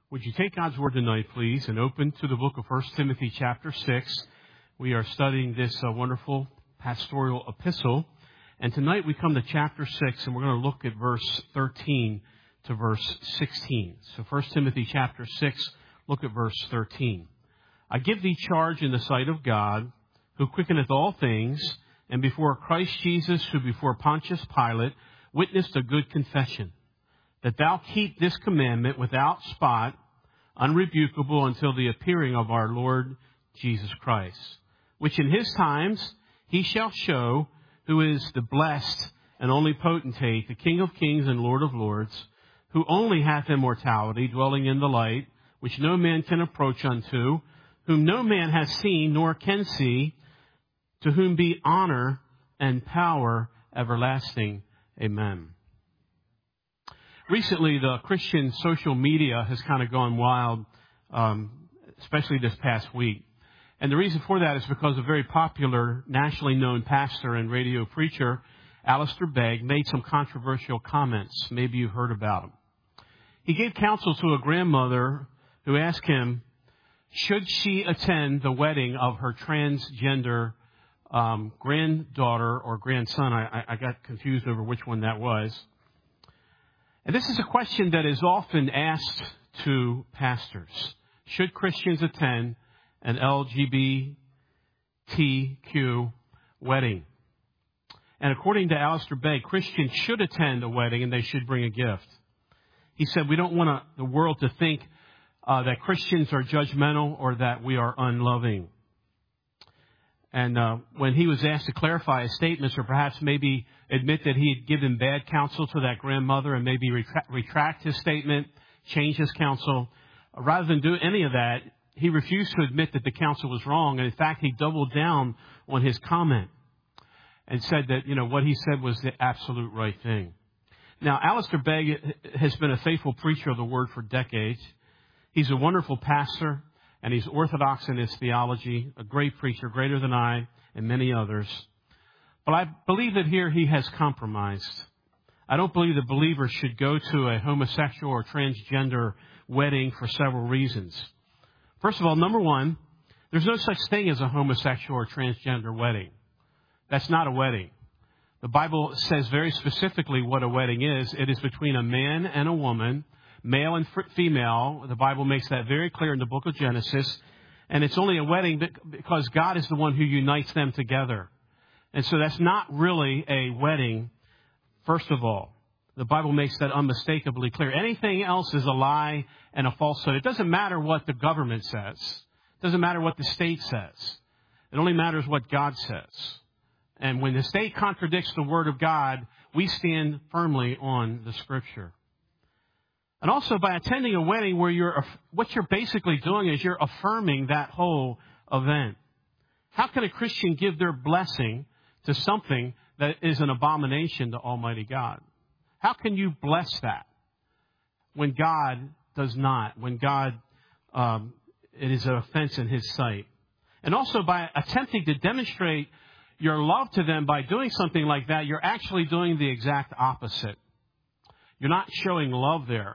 Would you take God's Word tonight, please, and open to the book of 1 Timothy chapter 6. We are studying this wonderful pastoral epistle. And tonight we come to chapter 6, and we're going to look at verse 13 to verse 16. So 1 Timothy chapter 6, look at verse 13. I give thee charge in the sight of God, who quickeneth all things, and before Christ Jesus, who before Pontius Pilate witnessed a good confession, that thou keep this commandment without spot, unrebukable, until the appearing of our Lord Jesus Christ, which in his times he shall show, who is the blessed and only potentate, the King of kings and Lord of lords, who only hath immortality, dwelling in the light, which no man can approach unto, whom no man has seen nor can see, to whom be honor and power everlasting. Amen. Recently, the Christian social media has kind of gone wild, especially this past week. And the reason for that is because a very popular, nationally known pastor and radio preacher, Alistair Begg, made some controversial comments. Maybe you've heard about him. He gave counsel to a grandmother who asked him, should she attend the wedding of her transgender granddaughter or grandson? I got confused over which one that was. And this is a question that is often asked to pastors. Should Christians attend an LGBTQ wedding? And according to Alistair Begg, Christians should attend a wedding and they should bring a gift. He said we don't want the world to think that Christians are judgmental or that we are unloving. And when he was asked to clarify his statements or perhaps maybe admit that he had given bad counsel to that grandmother and maybe retract his statement, change his counsel, rather than do any of that, he refused to admit that the counsel was wrong. And in fact, he doubled down on his comment and said that, what he said was the absolute right thing. Now, Alistair Begg has been a faithful preacher of the Word for decades. He's a wonderful pastor, and he's orthodox in his theology, a great preacher, greater than I and many others. But I believe that here he has compromised. I don't believe that believers should go to a homosexual or transgender wedding for several reasons. First of all, number one, there's no such thing as a homosexual or transgender wedding. That's not a wedding. The Bible says very specifically what a wedding is. It is between a man and a woman, male and female. The Bible makes that very clear in the book of Genesis. And it's only a wedding because God is the one who unites them together. And so that's not really a wedding, first of all. The Bible makes that unmistakably clear. Anything else is a lie and a falsehood. It doesn't matter what the government says. It doesn't matter what the state says. It only matters what God says. And when the state contradicts the Word of God, we stand firmly on the Scripture. And also by attending a wedding where what you're basically doing is you're affirming that whole event. How can a Christian give their blessing to something that is an abomination to Almighty God? How can you bless that when God does not, when God, it is an offense in His sight? And also by attempting to demonstrate your love to them by doing something like that, you're actually doing the exact opposite. You're not showing love there.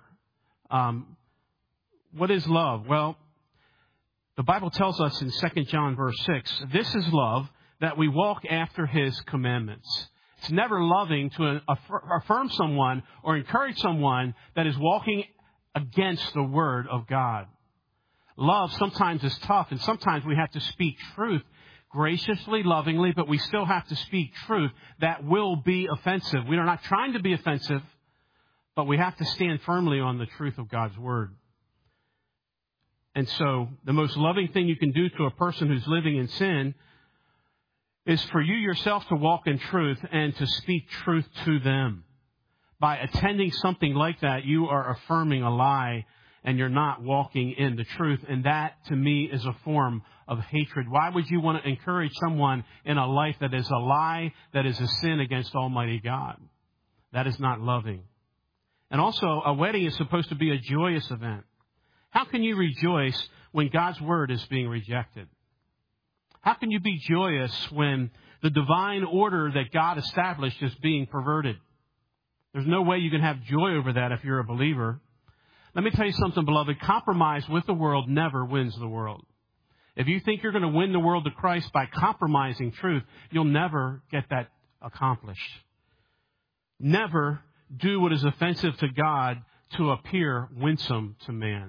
What is love? Well, the Bible tells us in 2 John verse 6, this is love, that we walk after His commandments. It's never loving to affirm someone or encourage someone that is walking against the Word of God. Love sometimes is tough, and sometimes we have to speak truth graciously, lovingly, but we still have to speak truth that will be offensive. We are not trying to be offensive, but we have to stand firmly on the truth of God's Word. And so the most loving thing you can do to a person who's living in sin is for you yourself to walk in truth and to speak truth to them. By attending something like that, you are affirming a lie and you're not walking in the truth. And that, to me, is a form of hatred. Why would you want to encourage someone in a life that is a lie, that is a sin against Almighty God? That is not loving. And also, a wedding is supposed to be a joyous event. How can you rejoice when God's Word is being rejected? How can you be joyous when the divine order that God established is being perverted? There's no way you can have joy over that if you're a believer. Let me tell you something, beloved. Compromise with the world never wins the world. If you think you're going to win the world to Christ by compromising truth, you'll never get that accomplished. Never do what is offensive to God to appear winsome to man.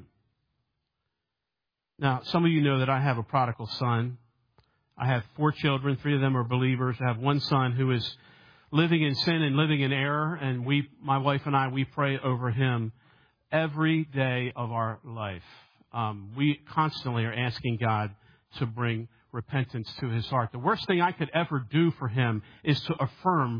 Now, some of you know that I have a prodigal son. I have 4 children. 3 of them are believers. I have one son who is living in sin and living in error. And my wife and I, we pray over him every day of our life. We constantly are asking God to bring repentance to his heart. The worst thing I could ever do for him is to affirm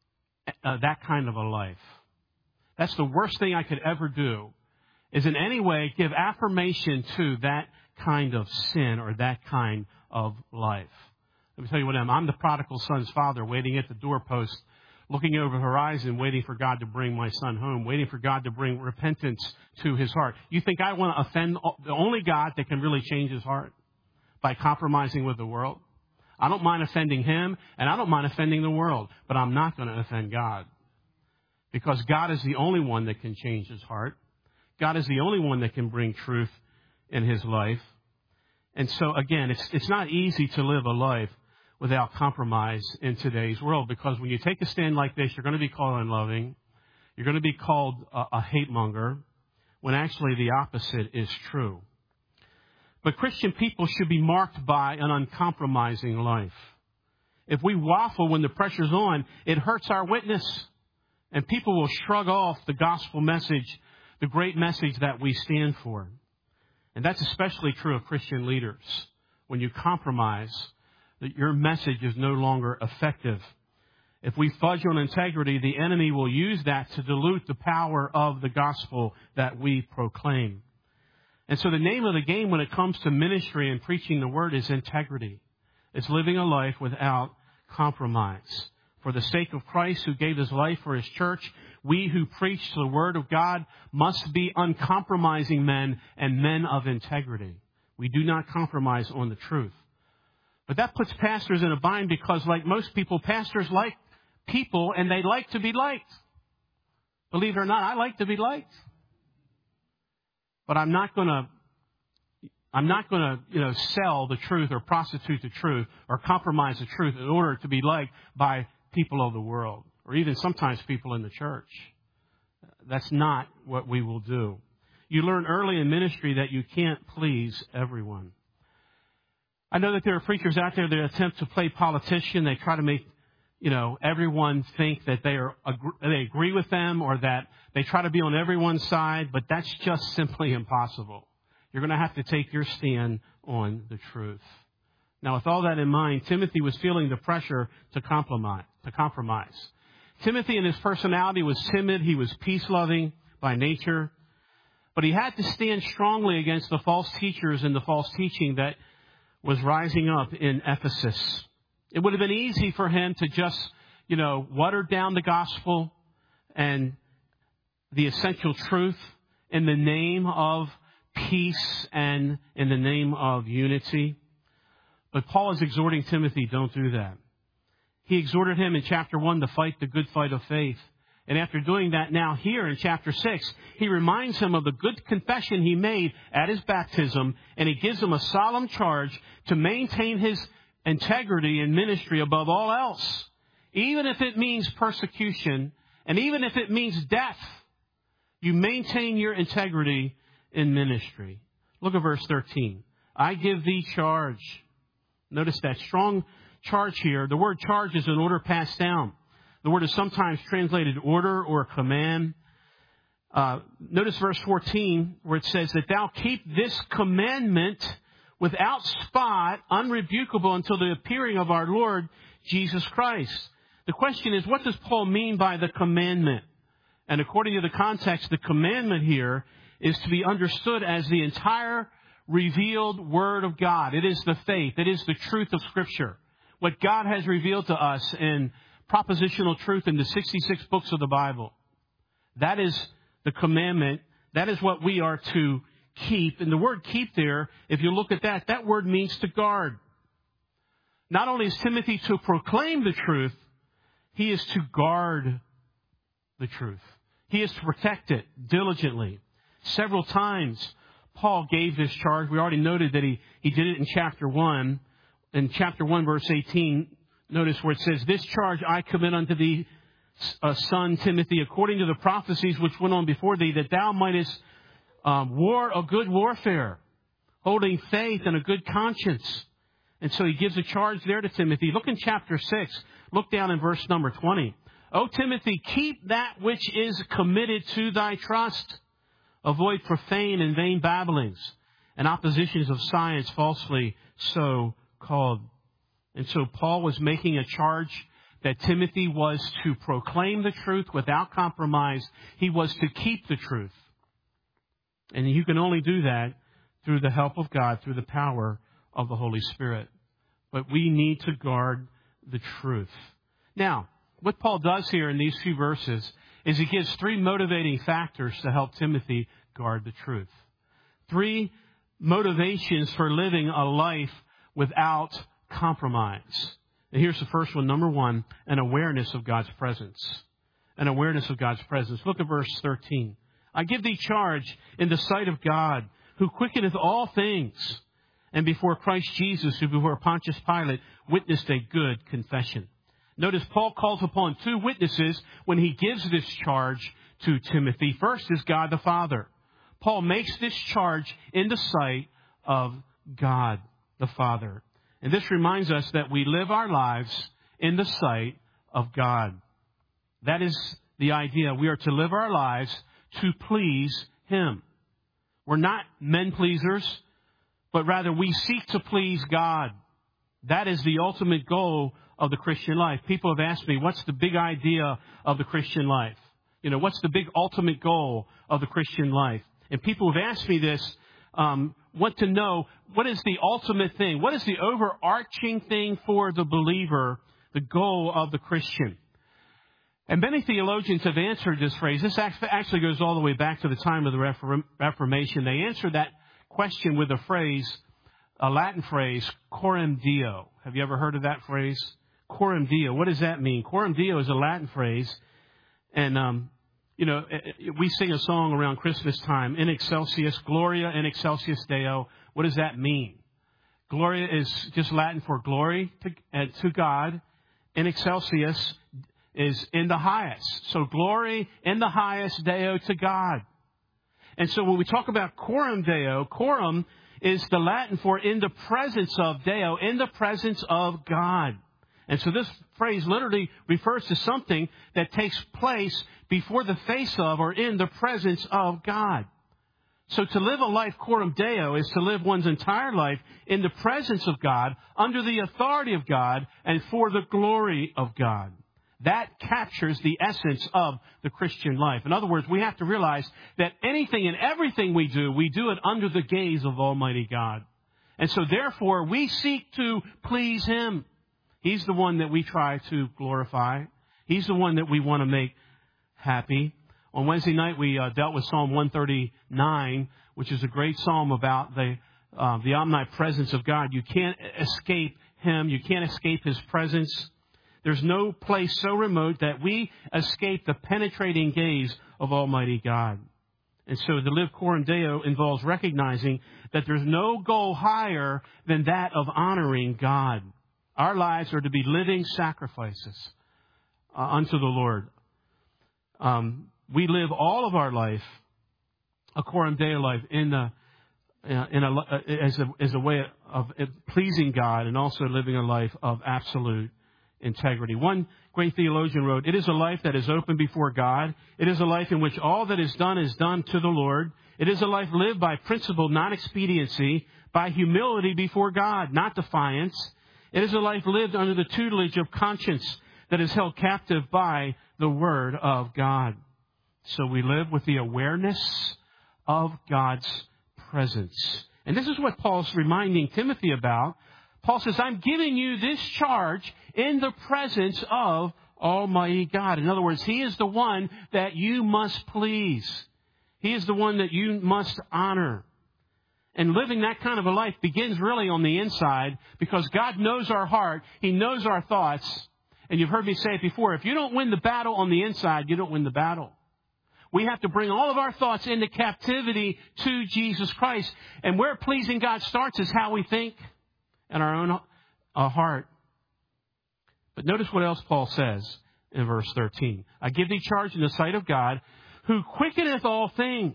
that kind of a life. That's the worst thing I could ever do, is in any way give affirmation to that kind of sin or that kind of life. Let me tell you what I am. I'm the prodigal son's father, waiting at the doorpost, looking over the horizon, waiting for God to bring my son home, waiting for God to bring repentance to his heart. You think I want to offend the only God that can really change his heart by compromising with the world? I don't mind offending him, and I don't mind offending the world, but I'm not going to offend God, because God is the only one that can change his heart. God is the only one that can bring truth in his life. And so, again, it's not easy to live a life without compromise in today's world, because when you take a stand like this, you're going to be called unloving. You're going to be called a hate monger, when actually the opposite is true. But Christian people should be marked by an uncompromising life. If we waffle when the pressure's on, it hurts our witness. And people will shrug off the gospel message, the great message that we stand for. And that's especially true of Christian leaders. When you compromise, that your message is no longer effective. If we fudge on integrity, the enemy will use that to dilute the power of the gospel that we proclaim. And so the name of the game when it comes to ministry and preaching the word is integrity. It's living a life without compromise. For the sake of Christ, who gave his life for his church, we who preach the word of God must be uncompromising men and men of integrity. We do not compromise on the truth. But that puts pastors in a bind, because like most people, pastors like people and they like to be liked. Believe it or not, I like to be liked. But I'm not going to, sell the truth or prostitute the truth or compromise the truth in order to be liked by people of the world, or even sometimes people in the church. That's not what we will do. You learn early in ministry that you can't please everyone. I know that there are preachers out there that attempt to play politician. They try to make, everyone think that they agree with them, or that they try to be on everyone's side, but that's just simply impossible. You're going to have to take your stand on the truth. Now, with all that in mind, Timothy was feeling the pressure to compromise. Timothy in his personality was timid. He was peace-loving by nature. But he had to stand strongly against the false teachers and the false teaching that was rising up in Ephesus. It would have been easy for him to just, water down the gospel and the essential truth in the name of peace and in the name of unity. But Paul is exhorting Timothy, don't do that. He exhorted him in chapter 1 to fight the good fight of faith. And after doing that now here in chapter 6, he reminds him of the good confession he made at his baptism, and he gives him a solemn charge to maintain his integrity in ministry above all else, even if it means persecution and even if it means death. You maintain your integrity in ministry. Look at verse 13. I give thee charge. Notice that strong charge here. The word charge is an order passed down. The word is sometimes translated order or command. Notice verse 14 where it says that thou keep this commandment without spot, unrebukable until the appearing of our Lord Jesus Christ. The question is, what does Paul mean by the commandment? And according to the context, the commandment here is to be understood as the entire revealed Word of God. It is the faith. It is the truth of Scripture. What God has revealed to us in propositional truth in the 66 books of the Bible. That is the commandment. That is what we are to keep. And the word keep there, if you look at that, that word means to guard. Not only is Timothy to proclaim the truth, he is to guard the truth. He is to protect it diligently. Several times Paul gave this charge. We already noted that he did it in chapter 1. In chapter 1, verse 18, notice where it says, "This charge I commit unto thee, son Timothy, according to the prophecies which went on before thee, that thou mightest war a good warfare, holding faith and a good conscience." And so he gives a charge there to Timothy. Look in chapter 6. Look down in verse number 20. "O Timothy, keep that which is committed to thy trust. Avoid profane and vain babblings and oppositions of science falsely so called." And so Paul was making a charge that Timothy was to proclaim the truth without compromise. He was to keep the truth. And you can only do that through the help of God, through the power of the Holy Spirit. But we need to guard the truth. Now, what Paul does here in these few verses is he gives 3 motivating factors to help Timothy guard the truth. 3 motivations for living a life without compromise. And here's the first one. Number 1, an awareness of God's presence. An awareness of God's presence. Look at verse 13. "I give thee charge in the sight of God, who quickeneth all things, and before Christ Jesus, who before Pontius Pilate witnessed a good confession." Notice Paul calls upon 2 witnesses when he gives this charge to Timothy. First is God the Father. Paul makes this charge in the sight of God the Father. And this reminds us that we live our lives in the sight of God. That is the idea. We are to live our lives to please Him. We're not men pleasers, but rather we seek to please God. That is the ultimate goal of the Christian life. People have asked me, what's the big idea of the Christian life? What's the big ultimate goal of the Christian life? And people have asked me this, want to know, what is the ultimate thing? What is the overarching thing for the believer, the goal of the Christian? And many theologians have answered this phrase. This actually goes all the way back to the time of the Reformation. They answered that question with a Latin phrase, coram Deo. Have you ever heard of that phrase? Coram Deo. What does that mean? Coram Deo is a Latin phrase. And, we sing a song around Christmas time, In Excelsis, Gloria in Excelsis Deo. What does that mean? Gloria is just Latin for glory to God. In Excelsis is in the highest. So glory in the highest, Deo to God. And so when we talk about coram Deo, coram is the Latin for in the presence of Deo, in the presence of God. And so this phrase literally refers to something that takes place before the face of or in the presence of God. So to live a life coram Deo is to live one's entire life in the presence of God, under the authority of God, and for the glory of God. That captures the essence of the Christian life. In other words, we have to realize that anything and everything we do it under the gaze of Almighty God. And so therefore, we seek to please Him. He's the one that we try to glorify. He's the one that we want to make happy. On Wednesday night, we dealt with Psalm 139, which is a great psalm about the omnipresence of God. You can't escape Him. You can't escape His presence. There's no place so remote that we escape the penetrating gaze of Almighty God. And so to live coram Deo involves recognizing that there's no goal higher than that of honoring God. Our lives are to be living sacrifices unto the Lord. We live all of our life, a coram Deo life, as a way of pleasing God, and also living a life of absolute integrity. One great theologian wrote, "It is a life that is open before God. It is a life in which all that is done to the Lord. It is a life lived by principle, not expediency, by humility before God, not defiance. It is a life lived under the tutelage of conscience that is held captive by the Word of God." So we live with the awareness of God's presence. And this is what Paul's reminding Timothy about. Paul says, I'm giving you this charge in the presence of Almighty God. In other words, He is the one that you must please. He is the one that you must honor. And living that kind of a life begins really on the inside, because God knows our heart. He knows our thoughts. And you've heard me say it before. If you don't win the battle on the inside, you don't win the battle. We have to bring all of our thoughts into captivity to Jesus Christ. And where pleasing God starts is how we think in our own heart. But notice what else Paul says in verse 13. I give thee charge in the sight of God, who quickeneth all things.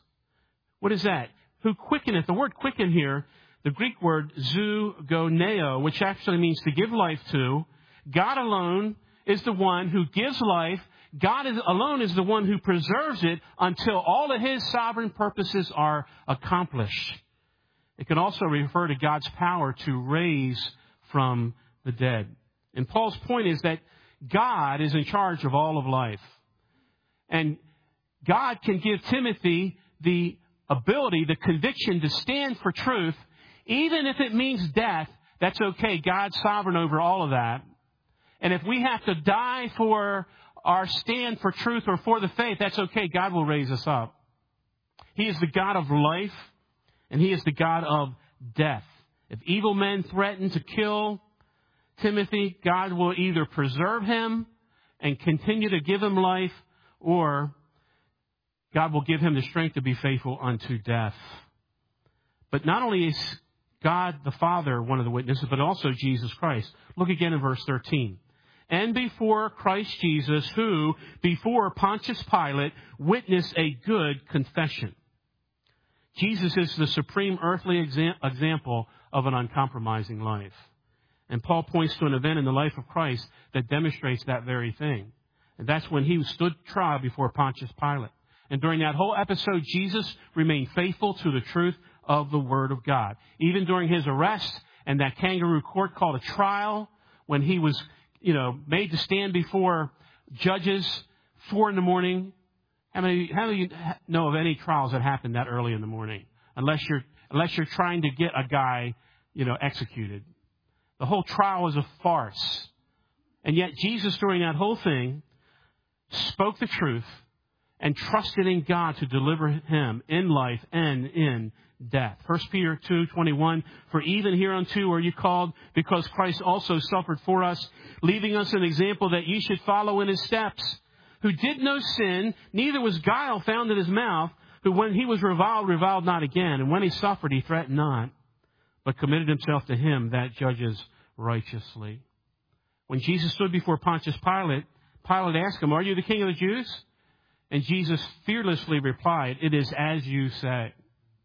What is that? Who quickeneth? The word quicken here, the Greek word zoogoneo, which actually means to give life to. God alone is the one who gives life. God alone is the one who preserves it until all of His sovereign purposes are accomplished. It can also refer to God's power to raise from the dead. And Paul's point is that God is in charge of all of life. And God can give Timothy the ability, the conviction to stand for truth, even if it means death. That's okay. God's sovereign over all of that. And if we have to die for our stand for truth or for the faith, that's okay. God will raise us up. He is the God of life, and He is the God of death. If evil men threaten to kill Timothy, God will either preserve him and continue to give him life, or God will give him the strength to be faithful unto death. But not only is God the Father one of the witnesses, but also Jesus Christ. Look again in verse 13. And before Christ Jesus, who before Pontius Pilate witnessed a good confession. Jesus is the supreme earthly example of an uncompromising life. And Paul points to an event in the life of Christ that demonstrates that very thing. And that's when He stood trial before Pontius Pilate. And during that whole episode, Jesus remained faithful to the truth of the Word of God. Even during His arrest and that kangaroo court called a trial, when He was, made to stand before judges 4 a.m. How many of you know of any trials that happened that early in the morning? Unless you're trying to get a guy, executed. The whole trial was a farce. And yet Jesus, during that whole thing, spoke the truth and trusted in God to deliver him in life and in death. 1 Peter 2:21, for even hereunto are you called, because Christ also suffered for us, leaving us an example that ye should follow in His steps, who did no sin, neither was guile found in His mouth, who when He was reviled not again, and when He suffered, He threatened not, but committed Himself to Him that judges righteously. When Jesus stood before Pontius Pilate, Pilate asked Him, are you the King of the Jews? And Jesus fearlessly replied, it is as you say.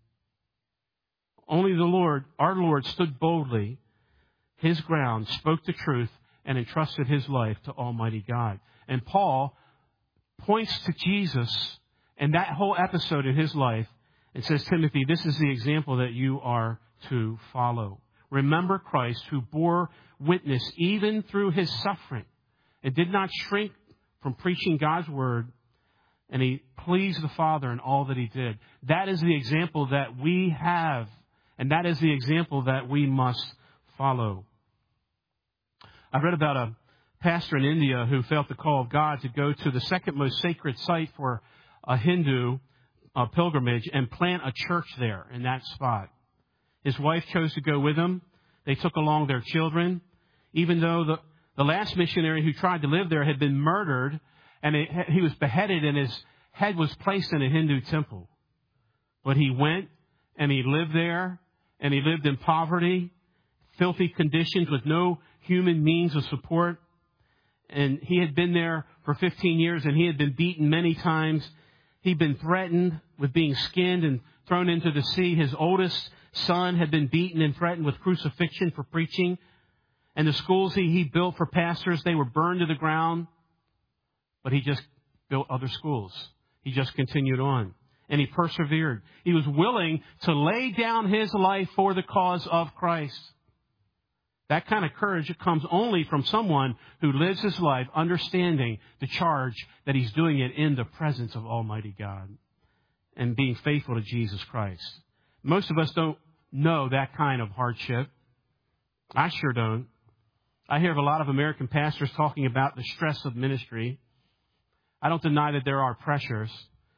Only the Lord, our Lord, stood boldly His ground, spoke the truth, and entrusted His life to Almighty God. And Paul points to Jesus and that whole episode in his life and says, Timothy, this is the example that you are to follow. Remember Christ, who bore witness even through His suffering and did not shrink from preaching God's word, and He pleased the Father in all that He did. That is the example that we have, and that is the example that we must follow. I read about a pastor in India who felt the call of God to go to the second most sacred site for a Hindu pilgrimage and plant a church there in that spot. His wife chose to go with him. They took along their children, even though the last missionary who tried to live there had been murdered, and he was beheaded and his head was placed in a Hindu temple. But he went and he lived there, and he lived in poverty, filthy conditions with no human means of support. And he had been there for 15 years, and he had been beaten many times. He'd been threatened with being skinned and thrown into the sea. His oldest son had been beaten and threatened with crucifixion for preaching. And the schools he built for pastors, they were burned to the ground. But he just built other schools. He just continued on. And he persevered. He was willing to lay down his life for the cause of Christ. That kind of courage comes only from someone who lives his life understanding the charge that he's doing it in the presence of Almighty God and being faithful to Jesus Christ. Most of us don't know that kind of hardship. I sure don't. I hear of a lot of American pastors talking about the stress of ministry. I don't deny that there are pressures.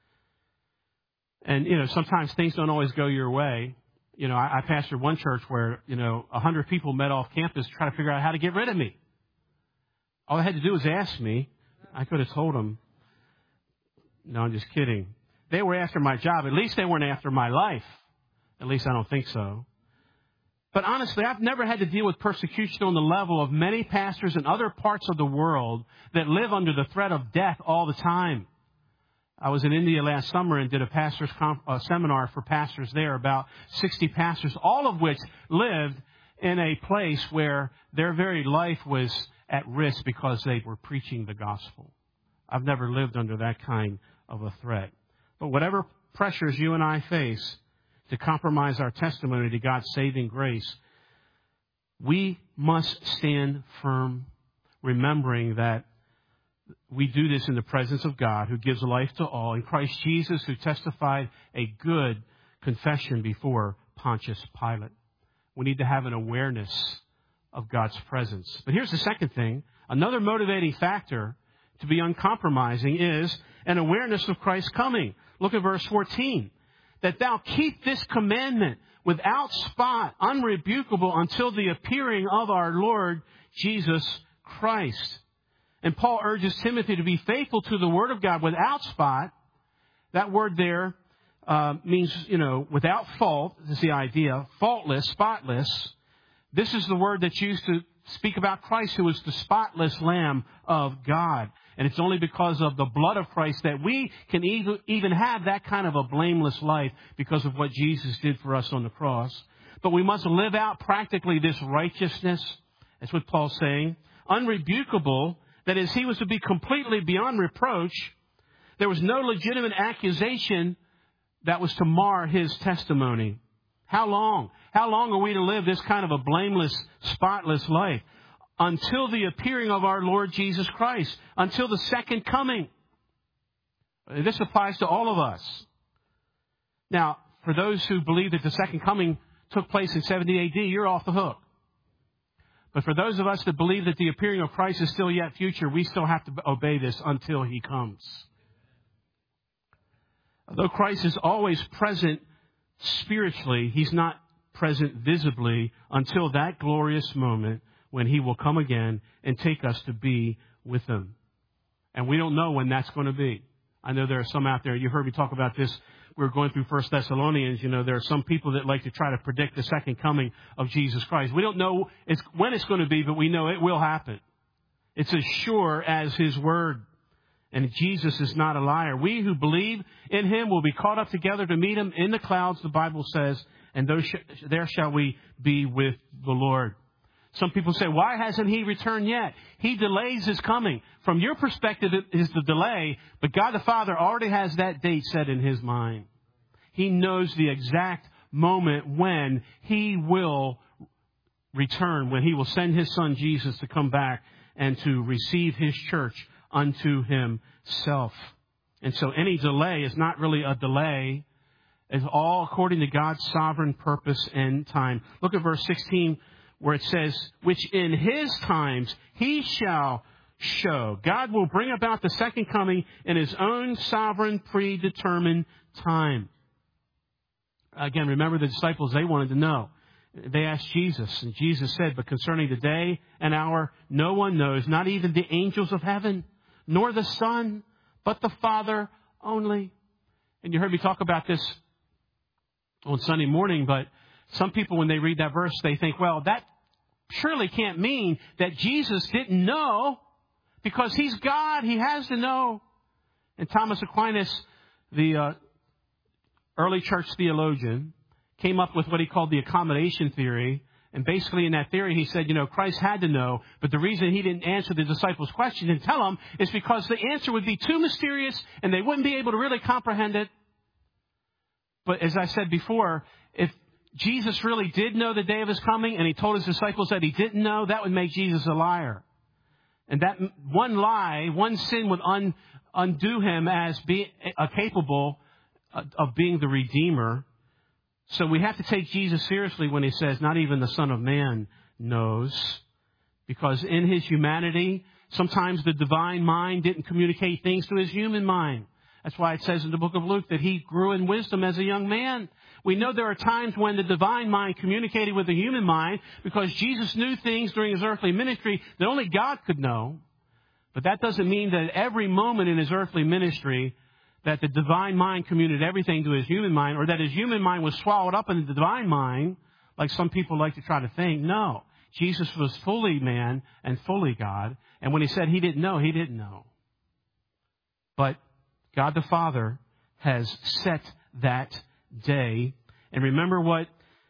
And, sometimes things don't always go your way. I pastored one church where, 100 people met off campus to try to figure out how to get rid of me. All they had to do was ask me. I could have told them, No, I'm just kidding. They were after my job. At least they weren't after my life. At least I don't think so. But honestly, I've never had to deal with persecution on the level of many pastors in other parts of the world that live under the threat of death all the time. I was in India last summer and did a seminar for pastors there, about 60 pastors, all of which lived in a place where their very life was at risk because they were preaching the gospel. I've never lived under that kind of a threat. But whatever pressures you and I face to compromise our testimony to God's saving grace, we must stand firm, remembering that we do this in the presence of God, who gives life to all, and Christ Jesus, who testified a good confession before Pontius Pilate. We need to have an awareness of God's presence. But here's the second thing. Another motivating factor to be uncompromising is an awareness of Christ's coming. Look at verse 14. That thou keep this commandment without spot, unrebukable, until the appearing of our Lord Jesus Christ. And Paul urges Timothy to be faithful to the Word of God without spot. That word there means, without fault is the idea. Faultless, spotless. This is the word that's used to speak about Christ, who is the spotless Lamb of God. And it's only because of the blood of Christ that we can even have that kind of a blameless life because of what Jesus did for us on the cross. But we must live out practically this righteousness. That's what Paul's saying. Unrebukable, that is, he was to be completely beyond reproach. There was no legitimate accusation that was to mar his testimony. How long? How long are we to live this kind of a blameless, spotless life? Until the appearing of our Lord Jesus Christ. Until the second coming. This applies to all of us. Now, for those who believe that the second coming took place in 70 AD, you're off the hook. But for those of us that believe that the appearing of Christ is still yet future, we still have to obey this until he comes. Although Christ is always present spiritually, he's not present visibly until that glorious moment when he will come again and take us to be with him. And we don't know when that's going to be. I know there are some out there, you heard me talk about this. We were going through 1 Thessalonians. There are some people that like to try to predict the second coming of Jesus Christ. We don't know when it's going to be, but we know it will happen. It's as sure as his word. And Jesus is not a liar. We who believe in him will be caught up together to meet him in the clouds, the Bible says, and there shall we be with the Lord. Some people say, why hasn't he returned yet? He delays his coming. From your perspective, it is the delay, but God the Father already has that date set in his mind. He knows the exact moment when he will return, when he will send his son Jesus to come back and to receive his church unto himself. And so any delay is not really a delay. It's all according to God's sovereign purpose and time. Look at verse 16 where it says, which in his times he shall show. God will bring about the second coming in his own sovereign predetermined time. Again, remember the disciples, they wanted to know. They asked Jesus, and Jesus said, but concerning the day and hour, no one knows, not even the angels of heaven, nor the Son, but the Father only. And you heard me talk about this on Sunday morning, but some people, when they read that verse, they think, well, that surely can't mean that Jesus didn't know, because he's God. He has to know. And Thomas Aquinas, the early church theologian, came up with what he called the accommodation theory. And basically in that theory, he said, Christ had to know. But the reason he didn't answer the disciples' question and tell them is because the answer would be too mysterious and they wouldn't be able to really comprehend it. But as I said before, if Jesus really did know the day of his coming and he told his disciples that he didn't know, that would make Jesus a liar. And that one lie, one sin would undo him as being capable of being the Redeemer. So we have to take Jesus seriously when he says, not even the Son of Man knows. Because in his humanity, sometimes the divine mind didn't communicate things to his human mind. That's why it says in the book of Luke that he grew in wisdom as a young man. We know there are times when the divine mind communicated with the human mind because Jesus knew things during his earthly ministry that only God could know. But that doesn't mean that at every moment in his earthly ministry that the divine mind communicated everything to his human mind, or that his human mind was swallowed up in the divine mind, like some people like to try to think. No. Jesus was fully man and fully God. And when he said he didn't know, he didn't know. But God the Father has set that day. And remember what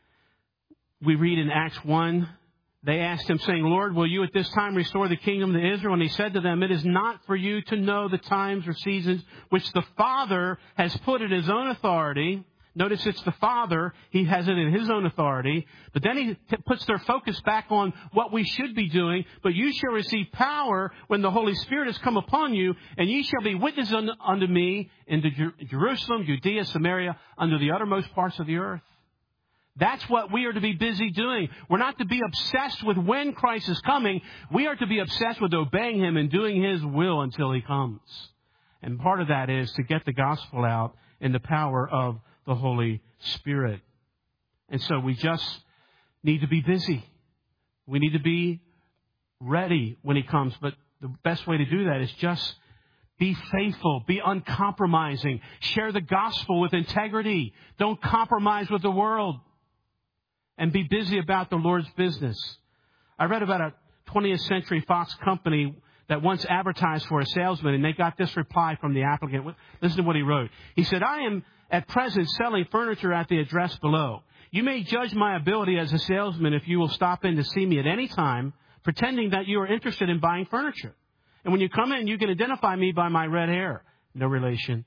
we read in Acts 1. They asked him, saying, Lord, will you at this time restore the kingdom to Israel? And he said to them, it is not for you to know the times or seasons which the Father has put in his own authority. Notice it's the Father. He has it in his own authority. But then he puts their focus back on what we should be doing. But you shall receive power when the Holy Spirit has come upon you, and ye shall be witnesses unto me in Jerusalem, Judea, Samaria, unto the uttermost parts of the earth. That's what we are to be busy doing. We're not to be obsessed with when Christ is coming. We are to be obsessed with obeying him and doing his will until he comes. And part of that is to get the gospel out in the power of the Holy Spirit. And so we just need to be busy. We need to be ready when he comes. But the best way to do that is just be faithful, be uncompromising, share the gospel with integrity. Don't compromise with the world. And be busy about the Lord's business. I read about a 20th Century Fox company that once advertised for a salesman, and they got this reply from the applicant. Listen to what he wrote. He said, I am at present selling furniture at the address below. You may judge my ability as a salesman if you will stop in to see me at any time, pretending that you are interested in buying furniture. And when you come in, you can identify me by my red hair. No relation.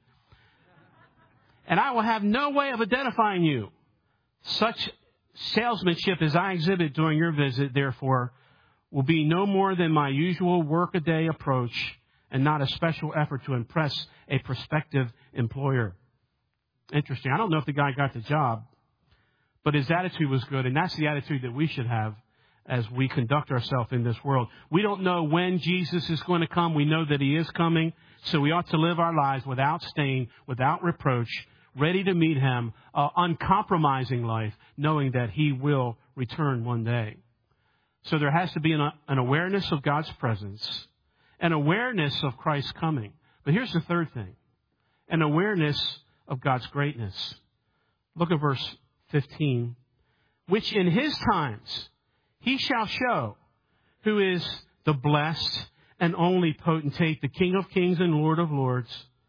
And I will have no way of identifying you. Such salesmanship as I exhibit during your visit, therefore, will be no more than my usual work-a-day approach and not a special effort to impress a prospective employer. Interesting. I don't know if the guy got the job, but his attitude was good, and that's the attitude that we should have as we conduct ourselves in this world. We don't know when Jesus is going to come. We know that he is coming, so we ought to live our lives without stain, without reproach, ready to meet him, uncompromising life, knowing that he will return one day. So there has to be an awareness of God's presence, an awareness of Christ's coming. But here's the third thing, an awareness of God's greatness. Look at verse 15. Which in his times he shall show who is the blessed and only potentate, the King of kings and Lord of lords.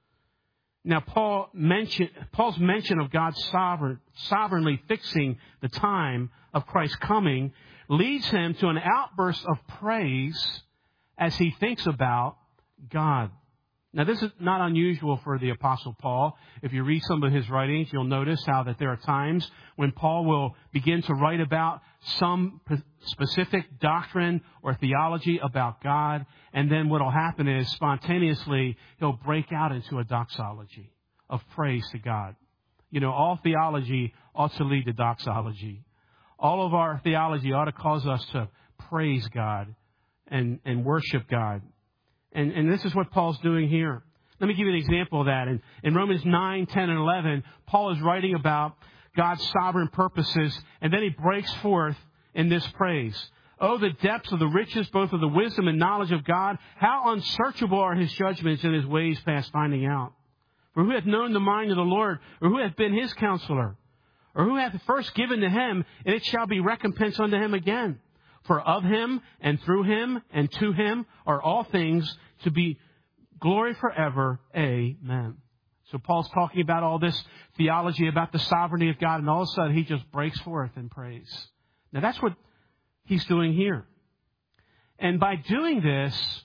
Now, Paul's mention of God sovereignly fixing the time of Christ's coming leads him to an outburst of praise as he thinks about God. Now, this is not unusual for the Apostle Paul. If you read some of his writings, you'll notice how that there are times when Paul will begin to write about some specific doctrine or theology about God, and then what will happen is spontaneously he'll break out into a doxology of praise to God. You know, all theology ought to lead to doxology. All of our theology ought to cause us to praise God and worship God. And this is what Paul's doing here. Let me give you an example of that. In Romans 9, 10, and 11, Paul is writing about God's sovereign purposes, and then he breaks forth in this praise. Oh, the depths of the riches, both of the wisdom and knowledge of God. How unsearchable are his judgments and his ways past finding out. For who hath known the mind of the Lord, or who hath been his counselor? Or who hath first given to him, and it shall be recompensed unto him again? For of him, and through him, and to him are all things, to be glory forever. Amen. So Paul's talking about all this theology about the sovereignty of God, and all of a sudden he just breaks forth in praise. Now that's what he's doing here. And by doing this,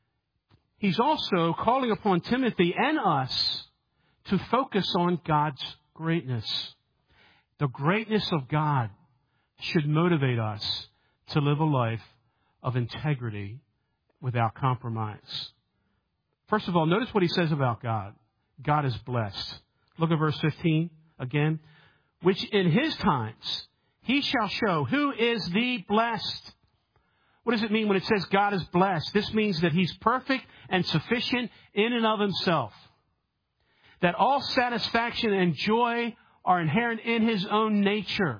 he's also calling upon Timothy and us to focus on God's greatness. The greatness of God should motivate us to live a life of integrity without compromise. First of all, notice what he says about God. God is blessed. Look at verse 15 again. Which in his times he shall show who is the blessed. What does it mean when it says God is blessed? This means that he's perfect and sufficient in and of himself. That all satisfaction and joy are inherent in his own nature.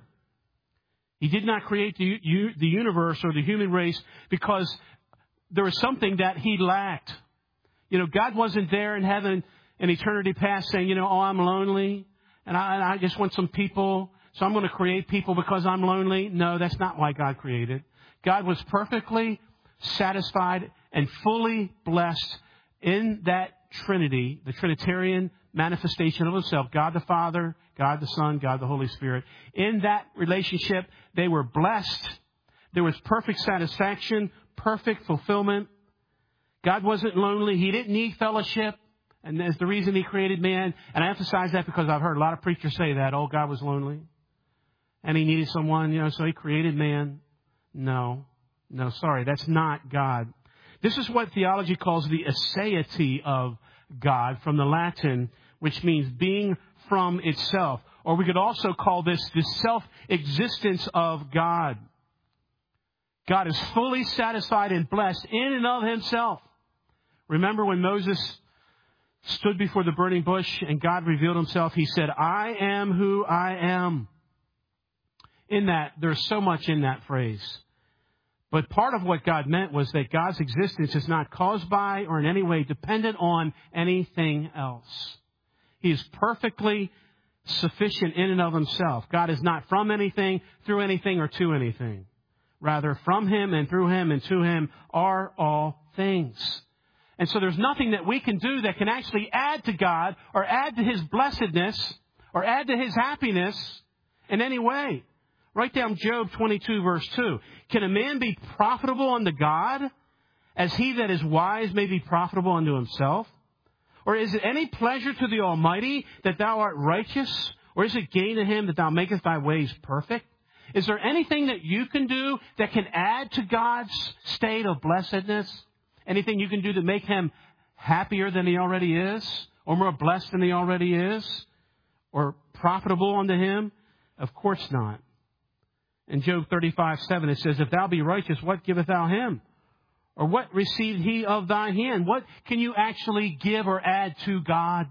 He did not create the universe or the human race because there was something that he lacked. You know, God wasn't there in heaven in eternity past saying, oh, I'm lonely and I just want some people, so I'm going to create people because I'm lonely. No, that's not why God created. God was perfectly satisfied and fully blessed in that Trinity, the Trinitarian manifestation of Himself, God the Father, God the Son, God the Holy Spirit. In that relationship, they were blessed. There was perfect satisfaction, perfect fulfillment. God wasn't lonely. He didn't need fellowship. And that's the reason He created man. And I emphasize that because I've heard a lot of preachers say that. Oh, God was lonely. And He needed someone, so He created man. No, sorry. That's not God. This is what theology calls the aseity of God from the Latin, which means being from itself. Or we could also call this the self-existence of God. God is fully satisfied and blessed in and of Himself. Remember when Moses stood before the burning bush and God revealed Himself? He said, I am who I am. In that, there's so much in that phrase. But part of what God meant was that God's existence is not caused by or in any way dependent on anything else. He is perfectly sufficient in and of Himself. God is not from anything, through anything, or to anything. Rather, from Him and through Him and to Him are all things. And so there's nothing that we can do that can actually add to God or add to His blessedness or add to His happiness in any way. Write down Job 22, verse 2. Can a man be profitable unto God as he that is wise may be profitable unto himself? Or is it any pleasure to the Almighty that thou art righteous? Or is it gain to Him that thou makest thy ways perfect? Is there anything that you can do that can add to God's state of blessedness? Anything you can do to make Him happier than He already is? Or more blessed than He already is? Or profitable unto Him? Of course not. In Job 35:7 it says, if thou be righteous, what giveth thou Him? Or what received He of thy hand? What can you actually give or add to God?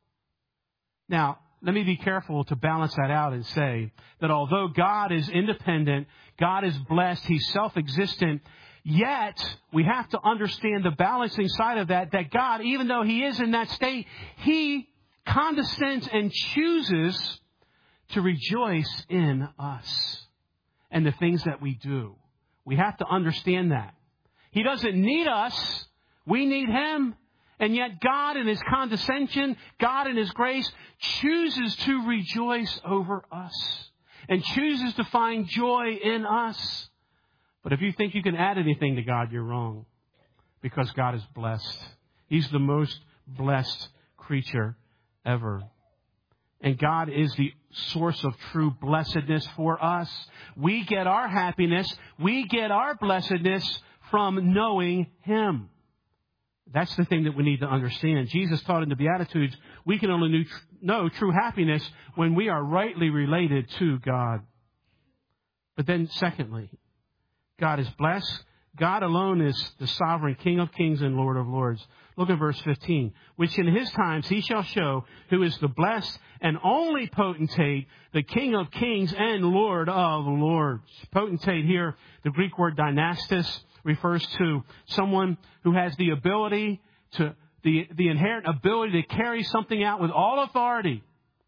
Now, let me be careful to balance that out and say that although God is independent, God is blessed, He's self-existent, yet we have to understand the balancing side of that God, even though He is in that state, He condescends and chooses to rejoice in us and the things that we do. We have to understand that. He doesn't need us. We need Him. And yet God in His condescension, God in His grace, chooses to rejoice over us and chooses to find joy in us. But if you think you can add anything to God, you're wrong. Because God is blessed. He's the most blessed creature ever. And God is the source of true blessedness for us. We get our happiness, we get our blessedness from knowing Him. That's the thing that we need to understand. Jesus taught in the Beatitudes, we can only know true happiness when we are rightly related to God. But then secondly, God is blessed. God alone is the sovereign King of kings and Lord of lords. Look at verse 15. Which in His times He shall show who is the blessed and only potentate, the King of kings and Lord of lords. Potentate here, the Greek word dynastis, refers to someone who has the ability to, the inherent ability to carry something out with all authority.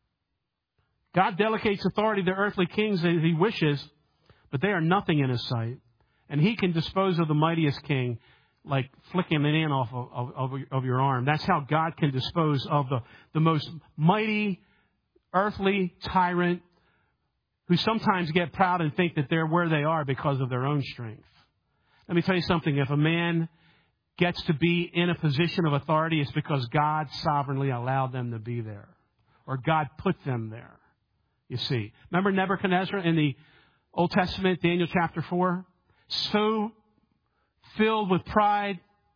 God delegates authority to earthly kings as He wishes, but they are nothing in His sight. And He can dispose of the mightiest king like flicking an ant off of your arm. That's how God can dispose of the most mighty earthly tyrant who sometimes get proud and think that they're where they are because of their own strength. Let me tell you something. If a man gets to be in a position of authority, it's because God sovereignly allowed them to be there. Or God put them there. You see. Remember Nebuchadnezzar in the Old Testament, Daniel chapter 4? So filled with pride.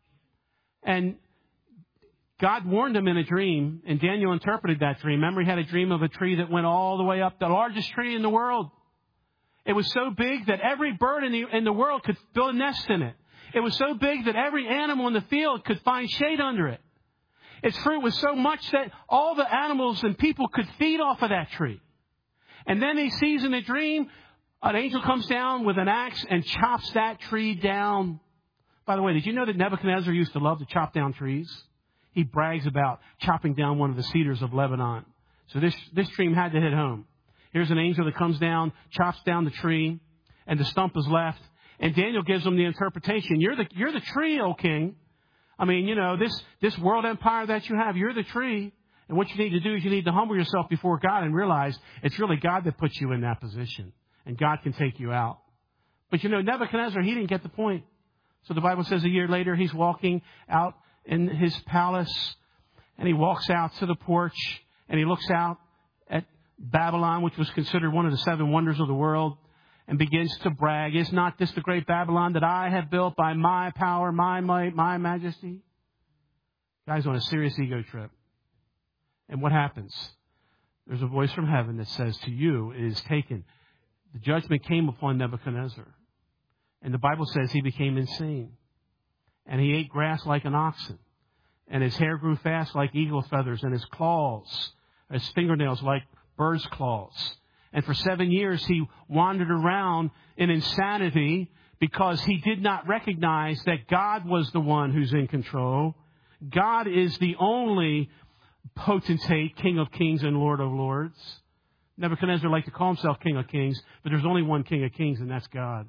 And God warned him in a dream, and Daniel interpreted that dream. Remember, he had a dream of a tree that went all the way up, the largest tree in the world. It was so big that every bird in the world could build a nest in it. It was so big that every animal in the field could find shade under it. Its fruit was so much that all the animals and people could feed off of that tree. And then he sees in a dream, an angel comes down with an axe and chops that tree down. By the way, did you know that Nebuchadnezzar used to love to chop down trees? he brags about chopping down one of the cedars of Lebanon. So this dream had to hit home. Here's an angel that comes down, chops down the tree, and the stump is left. And Daniel gives him the interpretation. You're the tree, O king. I mean, this world empire that you have, you're the tree. And what you need to do is you need to humble yourself before God and realize it's really God that puts you in that position. And God can take you out. But Nebuchadnezzar, he didn't get the point. So the Bible says a year later, he's walking out in his palace. And he walks out to the porch. And he looks out at Babylon, which was considered one of the 7 wonders of the world. And begins to brag, is not this the great Babylon that I have built by my power, my might, my majesty? Guy's on a serious ego trip. And what happens? There's a voice from heaven that says, to you it is taken. The judgment came upon Nebuchadnezzar. And the Bible says he became insane. And he ate grass like an oxen. And his hair grew fast like eagle feathers. And his claws, his fingernails like bird's claws. And for 7 years, he wandered around in insanity because he did not recognize that God was the one who's in control. God is the only potentate, King of Kings and Lord of Lords. Nebuchadnezzar liked to call himself King of Kings, but there's only one King of Kings, and that's God.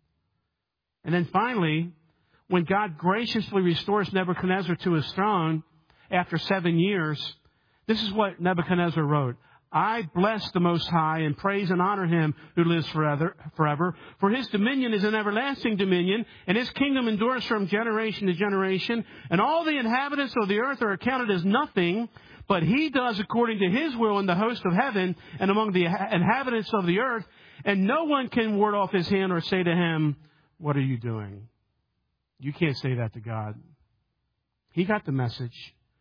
And then finally, when God graciously restores Nebuchadnezzar to his throne after 7 years, this is what Nebuchadnezzar wrote. I bless the Most High and praise and honor him who lives forever. For his dominion is an everlasting dominion, and his kingdom endures from generation to generation. And all the inhabitants of the earth are accounted as nothing, but he does according to his will in the host of heaven and among the inhabitants of the earth. And no one can ward off his hand or say to him, what are you doing? You can't say that to God. He got the message.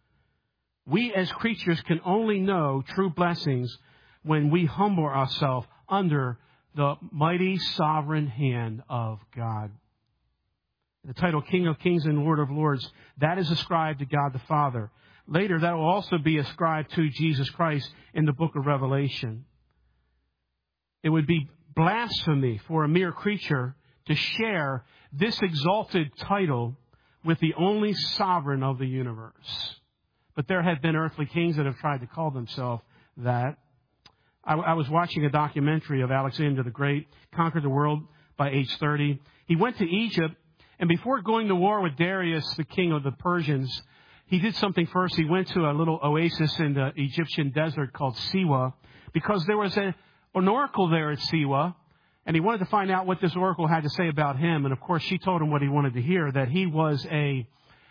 We as creatures can only know true blessings when we humble ourselves under the mighty sovereign hand of God. The title King of Kings and Lord of Lords, that is ascribed to God the Father. Later, that will also be ascribed to Jesus Christ in the book of Revelation. It would be blasphemy for a mere creature to share this exalted title with the only sovereign of the universe. But there have been earthly kings that have tried to call themselves that. I was watching a documentary of Alexander the Great, conquered the world by age 30. He went to Egypt, and before going to war with Darius, the king of the Persians, he did something first. He went to a little oasis in the Egyptian desert called Siwa, because there was an oracle there at Siwa, and he wanted to find out what this oracle had to say about him. And of course, she told him what he wanted to hear, that he was a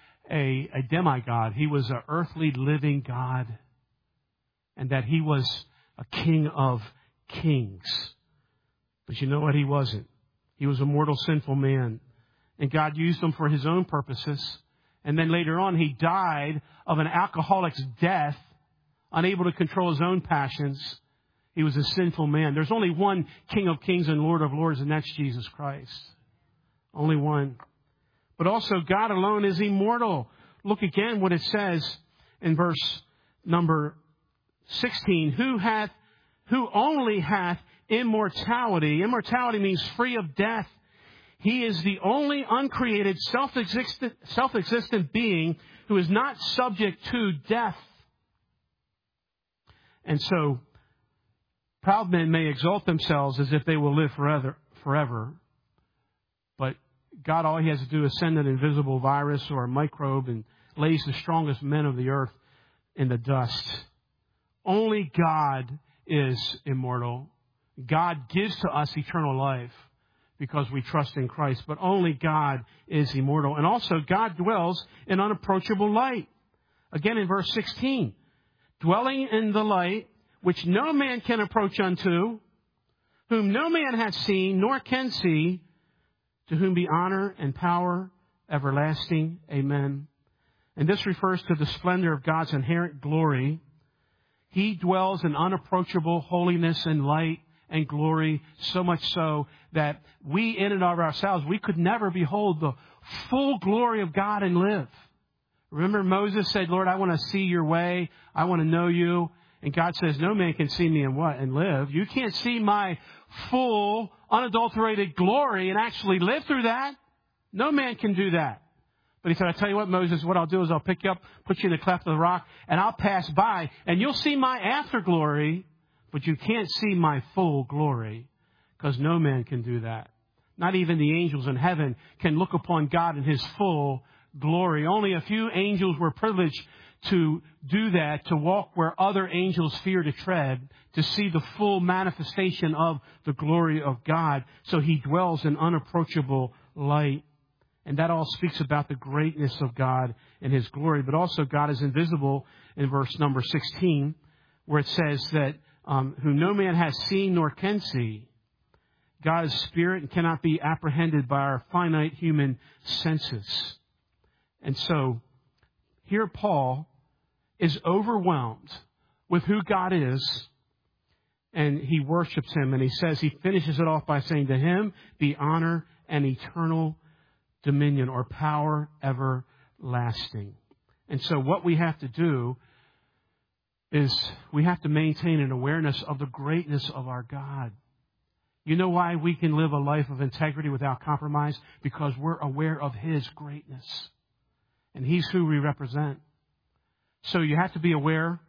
demigod. He was an earthly living God. And that he was a king of kings. But you know what? He wasn't. He was a mortal, sinful man. And God used him for his own purposes. And then later on, he died of an alcoholic's death, unable to control his own passions. He was a sinful man. There's only one King of Kings and Lord of Lords, and that's Jesus Christ. Only one. But also, God alone is immortal. Look again what it says in verse number 16. Who only hath immortality. Immortality means free of death. He is the only uncreated, self-existent being who is not subject to death. And so, proud men may exalt themselves as if they will live forever. But God, all he has to do is send an invisible virus or a microbe and lays the strongest men of the earth in the dust. Only God is immortal. God gives to us eternal life because we trust in Christ. But only God is immortal. And also God dwells in unapproachable light. Again in verse 16. Dwelling in the light which no man can approach unto, whom no man hath seen nor can see, to whom be honor and power everlasting. Amen. And this refers to the splendor of God's inherent glory. He dwells in unapproachable holiness and light and glory, so much so that we in and of ourselves, we could never behold the full glory of God and live. Remember Moses said, Lord, I want to see your way. I want to know you. And God says, no man can see me and what? And live. You can't see my full, unadulterated glory and actually live through that. No man can do that. But he said, I tell you what, Moses, what I'll do is I'll pick you up, put you in the cleft of the rock, and I'll pass by, and you'll see my afterglory, but you can't see my full glory, because no man can do that. Not even the angels in heaven can look upon God in His full glory. Only a few angels were privileged to do that, to walk where other angels fear to tread, to see the full manifestation of the glory of God. So He dwells in unapproachable light. And that all speaks about the greatness of God and His glory. But also God is invisible in verse number 16, where it says that who no man has seen nor can see. God is spirit and cannot be apprehended by our finite human senses. And so here Paul is overwhelmed with who God is, and he worships Him. And he says, he finishes it off by saying, to Him be honor and eternal dominion, or power everlasting. And so what we have to do is we have to maintain an awareness of the greatness of our God. You know why we can live a life of integrity without compromise? Because we're aware of His greatness. And He's who we represent. So you have to be aware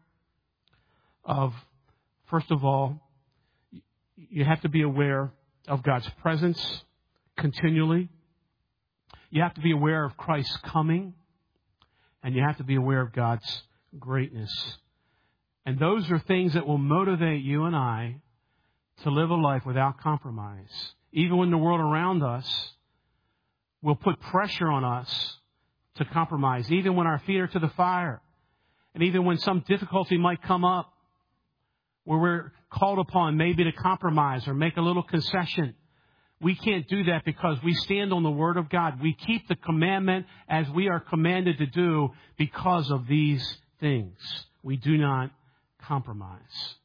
of, first of all, you have to be aware of God's presence continually. You have to be aware of Christ's coming. And you have to be aware of God's greatness. And those are things that will motivate you and I to live a life without compromise. Even when the world around us will put pressure on us to compromise. Even when our feet are to the fire. And even when some difficulty might come up where we're called upon maybe to compromise or make a little concession. We can't do that because we stand on the Word of God. We keep the commandment as we are commanded to do because of these things. We do not compromise.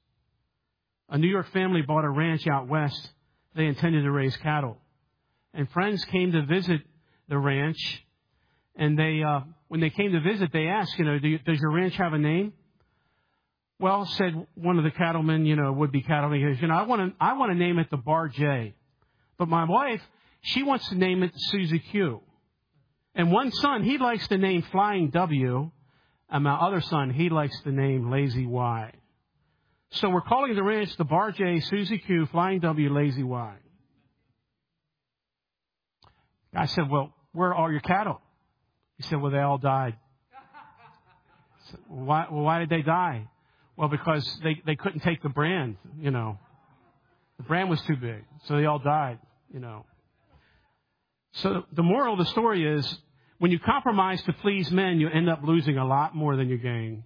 A New York family bought a ranch out west. They intended to raise cattle. And friends came to visit the ranch. And when they came to visit, they asked, does your ranch have a name? Well, said one of the cattlemen, would-be cattlemen, he goes, I want to name it the Bar J. But my wife, she wants to name it Susie Q. And one son, he likes the name Flying W. And my other son, he likes the name Lazy Y. So we're calling the ranch the Bar J, Susie Q, Flying W, Lazy Y. I said, well, where are all your cattle? He said, well, they all died. I said, why did they die? Well, because they couldn't take the brand, The brand was too big, so they all died, So the moral of the story is, when you compromise to please men, you end up losing a lot more than you gain.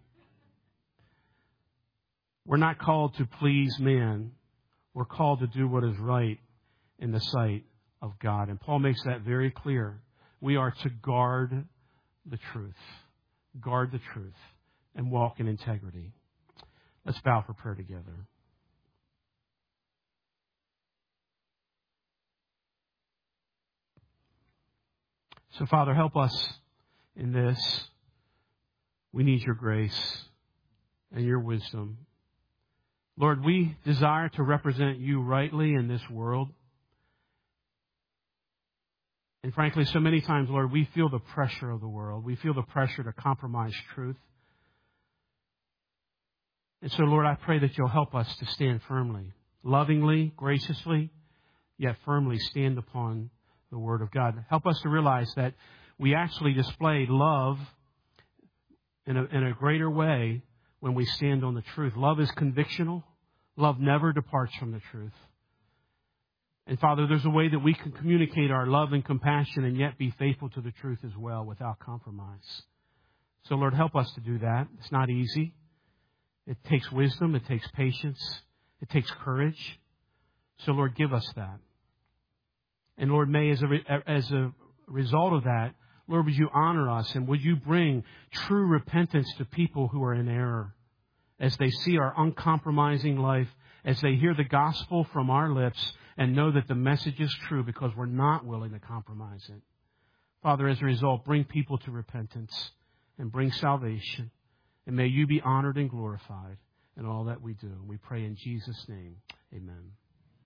We're not called to please men. We're called to do what is right in the sight of God. And Paul makes that very clear. We are to guard the truth. Guard the truth and walk in integrity. Let's bow for prayer together. So, Father, help us in this. We need your grace and your wisdom. Lord, we desire to represent you rightly in this world. And frankly, so many times, Lord, we feel the pressure of the world. We feel the pressure to compromise truth. And so, Lord, I pray that you'll help us to stand firmly, lovingly, graciously, yet firmly stand upon the Word of God. Help us to realize that we actually display love in a greater way when we stand on the truth. Love is convictional. Love never departs from the truth. And Father, there's a way that we can communicate our love and compassion and yet be faithful to the truth as well without compromise. So, Lord, help us to do that. It's not easy. It takes wisdom. It takes patience. It takes courage. So, Lord, give us that. And, Lord, may as a result of that, Lord, would you honor us and would you bring true repentance to people who are in error as they see our uncompromising life, as they hear the gospel from our lips and know that the message is true because we're not willing to compromise it. Father, as a result, bring people to repentance and bring salvation. And may you be honored and glorified in all that we do. We pray in Jesus' name. Amen.